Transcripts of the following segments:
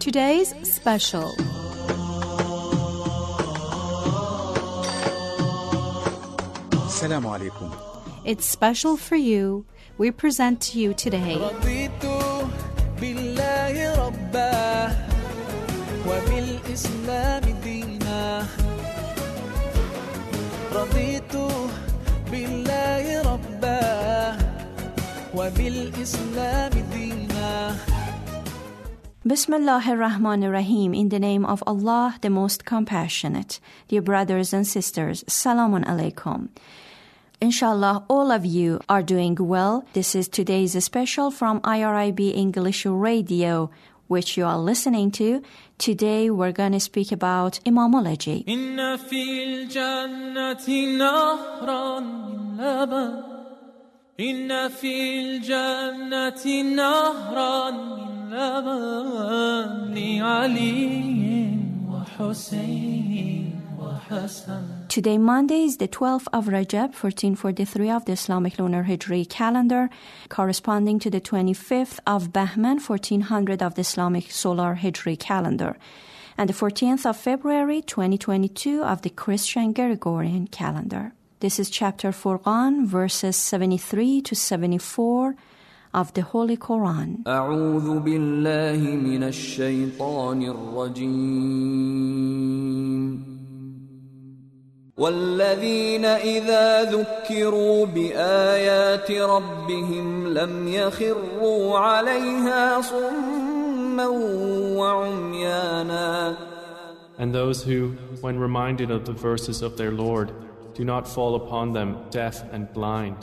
today's special. Assalamu alaikum. It's special for you. We present to you today رضيت بالله ربا وبالإسلام دينا رضيت بالله ربا وبالإسلام دينا. Bismillah ar-Rahman ar-Rahim. In the name of Allah, the most compassionate. Dear brothers and sisters, Salamun alaikum. Inshallah, all of you are doing well. This is today's special from IRIB English Radio, which you are listening to. Today we're going to speak about imamology. إن في الجنة نهرا من لبن إن في الجنة نهرا من لبن لعلي وحسين وحسن. Today, Monday, is the 12th of Rajab, 1443 of the Islamic Lunar Hijri calendar, corresponding to the 25th of Bahman, 1400 of the Islamic Solar Hijri calendar, and the 14th of February, 2022 of the Christian Gregorian calendar. This is chapter Furqan, verses 73 to 74 of the Holy Quran. أعوذ بالله من الشيطان الرجيم والذين إذا ذكروا بآيات ربهم لم يخروا عليها صما وعميانا. And those who, when reminded of the verses of their Lord, do not fall upon them deaf and blind.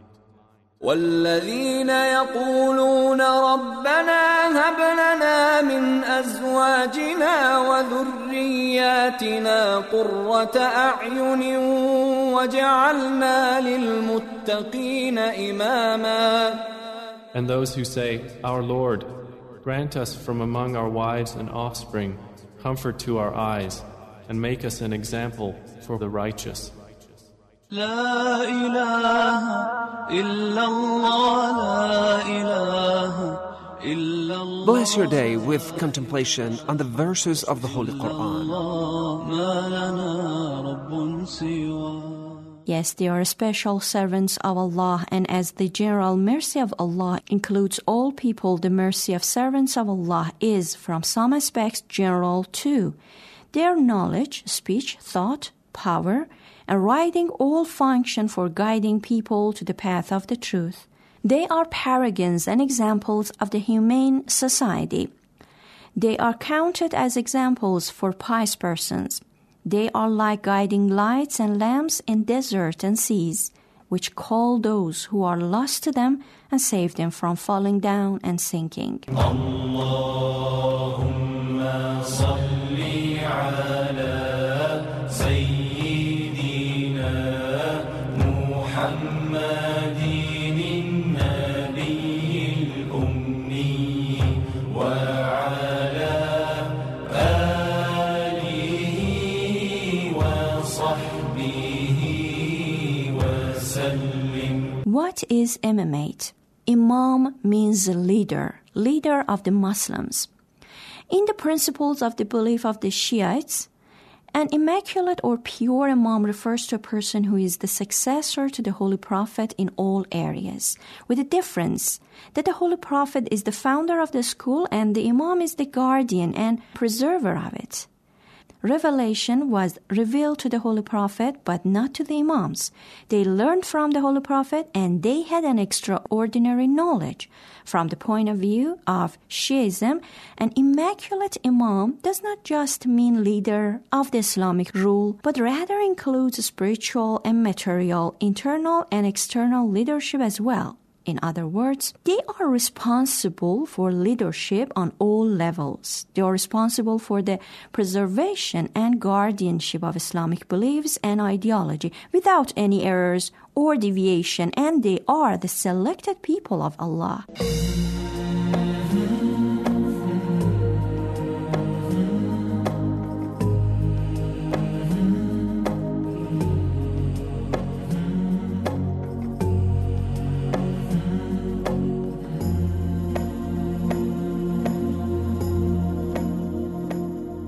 والذين يقولون ربنا هب لنا من أزواجنا وذرياتنا قرة أعين وجعلنا للمتقين إماما. And those who say, Our Lord, grant us from among our wives and offspring comfort to our eyes, and make us an example for the righteous. لا إله إلا الله لا إله إلا الله. Bless your day with contemplation on the verses of the Holy Quran. ما لنا رب سوى. Yes, they are special servants of Allah, and as the general mercy of Allah includes all people, the mercy of servants of Allah is, from some aspects, general too. Their knowledge, speech, thought, power, and writing all function for guiding people to the path of the truth. They are paragons and examples of the humane society. They are counted as examples for pious persons. They are like guiding lights and lamps in desert and seas, which call those who are lost to them and save them from falling down and sinking. Allahumma salli ala Sayyidina Muhammadin al-Nabiy al-Ummi wa ala alihi wa sahbihi wa sallim. What is imamate? Imam means leader of the Muslims. In the principles of the belief of the Shiites, an immaculate or pure imam refers to a person who is the successor to the Holy Prophet in all areas, with the difference that the Holy Prophet is the founder of the school and the imam is the guardian and preserver of it. Revelation was revealed to the Holy Prophet, but not to the imams. They learned from the Holy Prophet, and they had an extraordinary knowledge. From the point of view of Shiism, an immaculate imam does not just mean leader of the Islamic rule, but rather includes spiritual and material, internal and external leadership as well. In other words, they are responsible for leadership on all levels. They are responsible for the preservation and guardianship of Islamic beliefs and ideology without any errors or deviation, and they are the selected people of Allah.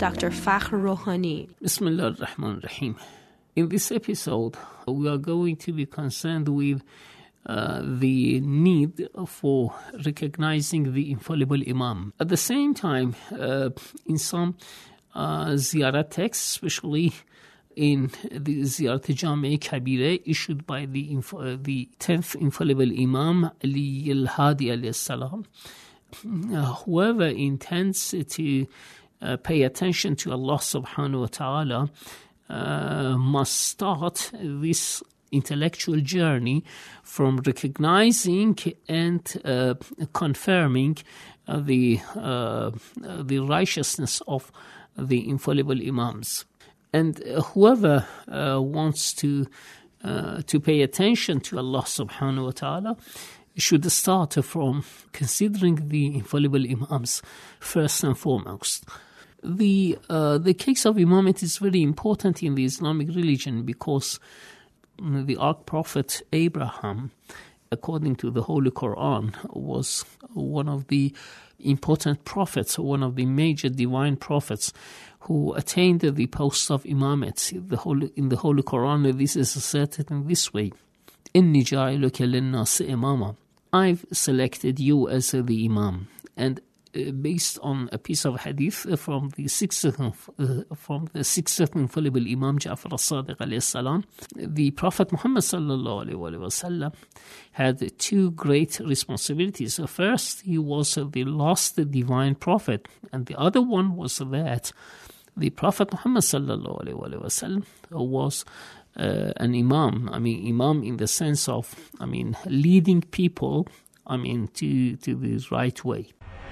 Dr. Fakhr Rohani. Bismillah ar-Rahman ar-Rahim. In this episode, we are going to be concerned with the need for recognizing the infallible Imam. At the same time, in some ziyarat texts, especially in the Ziyarat Jami' Kabira issued by the 10th infallible Imam Ali al-Hadi alayhi salam, whoever intends to pay attention to Allah subhanahu wa ta'ala must start this intellectual journey from recognizing and confirming the righteousness of the infallible Imams. And whoever wants to pay attention to Allah subhanahu wa ta'ala should start from considering the infallible Imams first and foremost. The case of Imamate is very important in the Islamic religion because the Ark Prophet Abraham, according to the Holy Quran, was one of the important prophets, one of the major divine prophets who attained the post of Imamate. In the Holy Quran, this is asserted in this way: إِنِّي جَعِلُكَ لِلنَّاسِ إِمَامًا. I've selected you as the Imam. And based on a piece of hadith from the sixth infallible Imam Ja'far as-Sadiq alayhi salam, the Prophet Muhammad sallallahu alayhi wa sallam had two great responsibilities. First, he was the last divine prophet, and the other one was that the Prophet Muhammad sallallahu alayhi wa sallam was an Imam. Imam in the sense of, leading people, to the right way.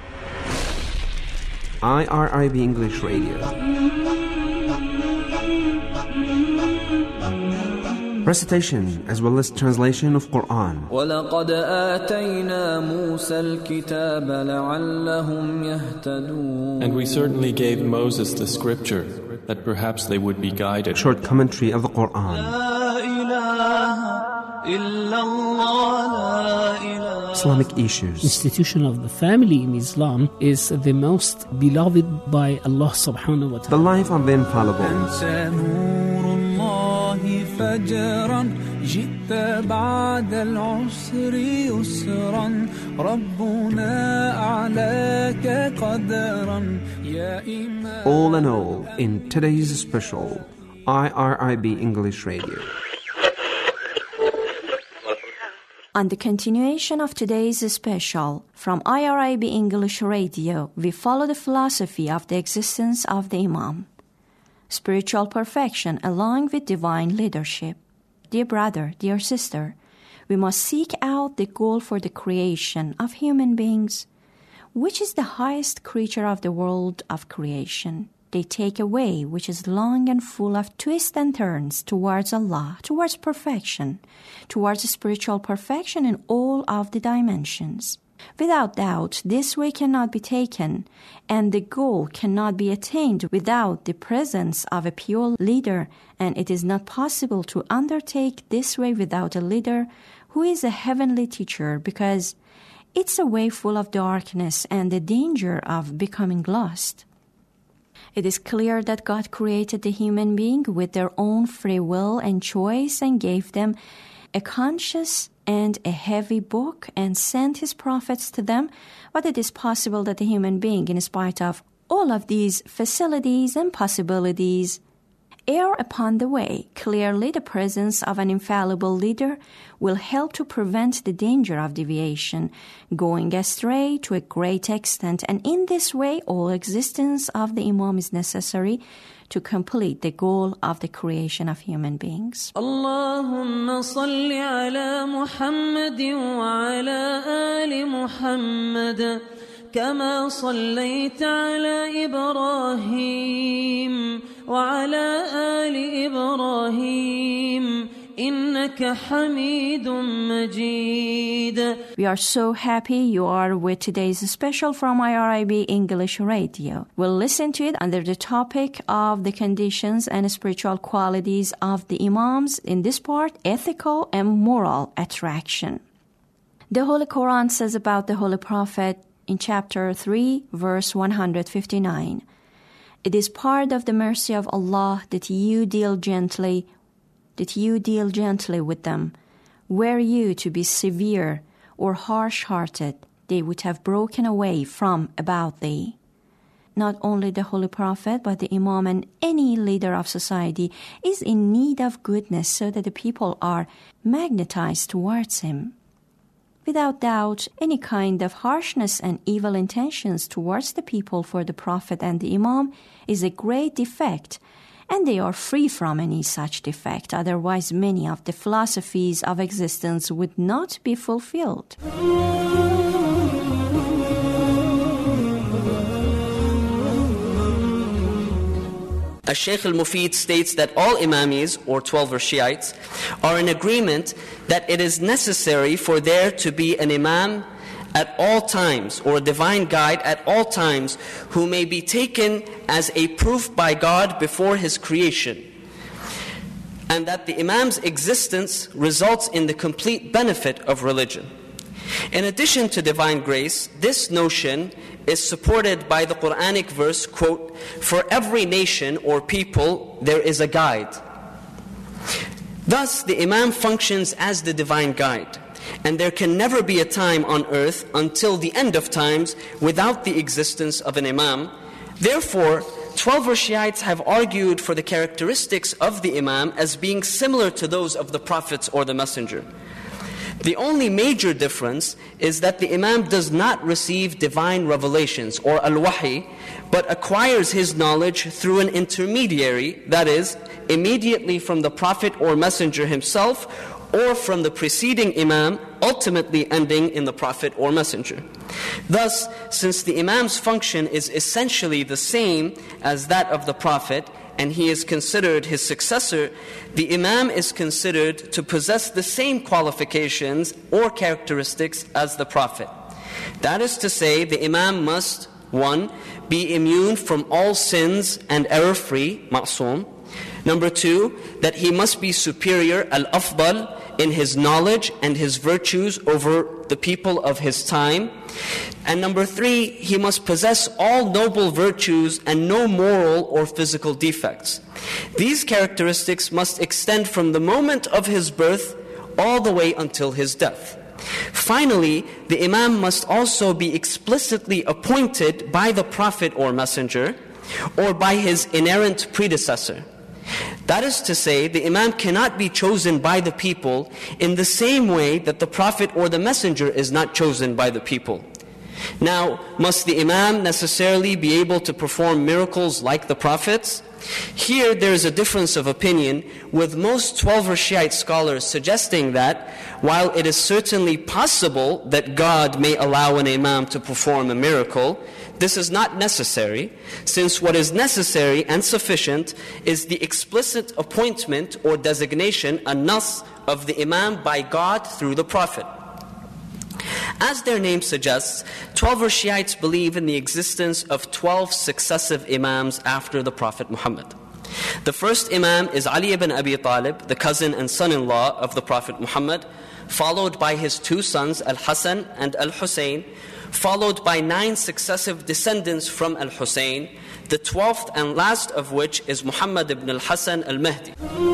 IRIB English Radio. Recitation as well as translation of Quran. وَلَقَدْ آتَيْنَا مُوسَى الْكِتَابَ لَعَلَّهُمْ يَهْتَدُونَ. And we certainly gave Moses the scripture, that perhaps they would be guided. Short commentary of the Quran. Islamic issues. Institution of the family in Islam is the most beloved by Allah subhanahu wa ta'ala. The life of the infallible. فجرا جئت بعد العسر يسرا ربنا أعلاك قدرا يا إمام. All in all, in today's special IRIB English Radio. On the continuation of today's special from IRIB English Radio, we follow the philosophy of the existence of the Imam. Spiritual perfection along with divine leadership. Dear brother, dear sister, we must seek out the goal for the creation of human beings, which is the highest creature of the world of creation. They take a way which is long and full of twists and turns towards Allah, towards perfection, towards spiritual perfection in all of the dimensions. Without doubt, this way cannot be taken, and the goal cannot be attained without the presence of a pure leader, and it is not possible to undertake this way without a leader who is a heavenly teacher, because it's a way full of darkness and the danger of becoming lost. It is clear that God created the human being with their own free will and choice and gave them a conscious and a heavy book and sent his prophets to them, but it is possible that the human being, in spite of all of these facilities and possibilities, err upon the way. Clearly, the presence of an infallible leader will help to prevent the danger of deviation, going astray to a great extent, and in this way, all existence of the Imam is necessary to complete the goal of the creation of human beings. اللهم صل على محمد وعلى آل محمد كما صليت على إبراهيم وعلى آل إبراهيم إنك حميد مجيد. We are so happy you are with today's special from IRIB English Radio. We'll listen to it under the topic of the conditions and spiritual qualities of the Imams, in this part, ethical and moral attraction. The Holy Quran says about the Holy Prophet in chapter 3, verse 159, It is part of the mercy of Allah that you deal gently with them. Were you to be severe or harsh-hearted, they would have broken away from about thee. Not only the Holy Prophet, but the Imam and any leader of society is in need of goodness so that the people are magnetized towards him. Without doubt, any kind of harshness and evil intentions towards the people for the Prophet and the Imam is a great defect, and they are free from any such defect. Otherwise, many of the philosophies of existence would not be fulfilled. Shaykh al-Mufid states that all Imamis, or 12 Shiites, are in agreement that it is necessary for there to be an Imam at all times, or a divine guide at all times, who may be taken as a proof by God before His creation, and that the Imam's existence results in the complete benefit of religion. In addition to divine grace, this notion is supported by the Quranic verse, quote, "For every nation or people there is a guide." Thus, the Imam functions as the divine guide, and there can never be a time on earth until the end of times without the existence of an Imam. Therefore, 12 Shiites have argued for the characteristics of the Imam as being similar to those of the prophets or the messenger. The only major difference is that the Imam does not receive divine revelations or al-wahi, but acquires his knowledge through an intermediary, that is, immediately from the Prophet or Messenger himself, or from the preceding Imam, ultimately ending in the Prophet or Messenger. Thus, since the Imam's function is essentially the same as that of the Prophet, and he is considered his successor, the Imam is considered to possess the same qualifications or characteristics as the Prophet. That is to say, the Imam must, 1, be immune from all sins and error-free, ma'soom. Number 2, that he must be superior, al-afdal, in his knowledge and his virtues over the people of his time. And number 3, he must possess all noble virtues and no moral or physical defects. These characteristics must extend from the moment of his birth all the way until his death. Finally, the Imam must also be explicitly appointed by the Prophet or Messenger, or by his inerrant predecessor. That is to say, the Imam cannot be chosen by the people in the same way that the Prophet or the Messenger is not chosen by the people. Now, must the Imam necessarily be able to perform miracles like the Prophets? Here there is a difference of opinion, with most 12 Shiite scholars suggesting that while it is certainly possible that God may allow an Imam to perform a miracle, this is not necessary, since what is necessary and sufficient is the explicit appointment or designation, a nas, of the Imam by God through the Prophet. As their name suggests, 12 Shiites believe in the existence of 12 successive Imams after the Prophet Muhammad. The first Imam is Ali ibn Abi Talib, the cousin and son-in-law of the Prophet Muhammad, followed by his 2 sons, Al-Hasan and Al-Hussein, followed by 9 successive descendants from Al-Hussein, the 12th and last of which is Muhammad ibn al-Hasan al-Mahdi.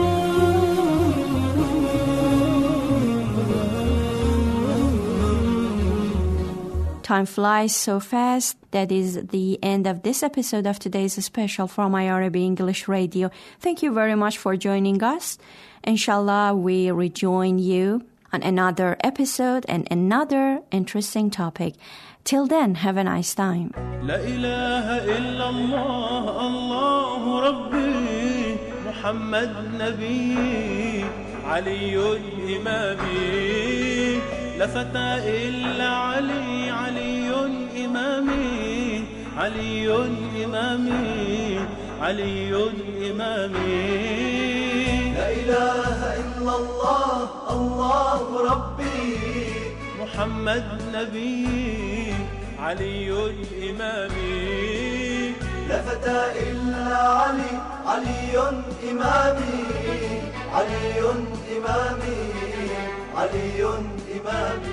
Time flies so fast. That is the end of this episode of today's special from IRIB English Radio. Thank you very much for joining us. Inshallah, we rejoin you on another episode and another interesting topic. Till then, have a nice time. لا إله إلا الله الله ربي محمد نبي علي إمامي لا فتى إلا علي علي إمامي علي إمامي علي إمامي لا إله إلا الله الله ربي محمد نبي علي إمامي لا فتى إلا علي علي إمامي علي إمامي علي إمامي